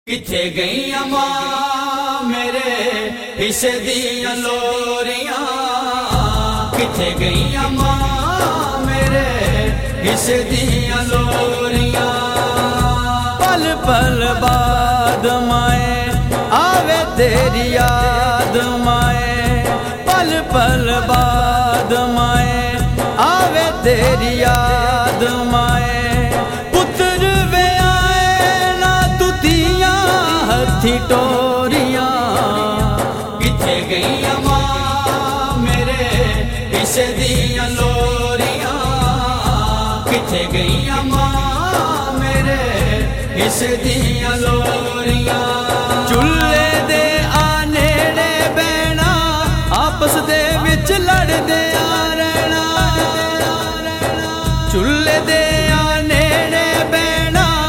किथे गईया मां मेरे हिस्से दियां लोरियां, किथे गईया मां मेरे हिस्से दियां लोरियां। पल पल बाद माए आवे तेरी याद माए, पल पल बाद माए आवे तेरी याद माए। पुत्र वे आए ना तुतियां हथी टोरियां, किथे गईया मां मेरे हिस्से दियां लोरियां, किथे गईया मां मेरे हिस्से दियां लोरियां।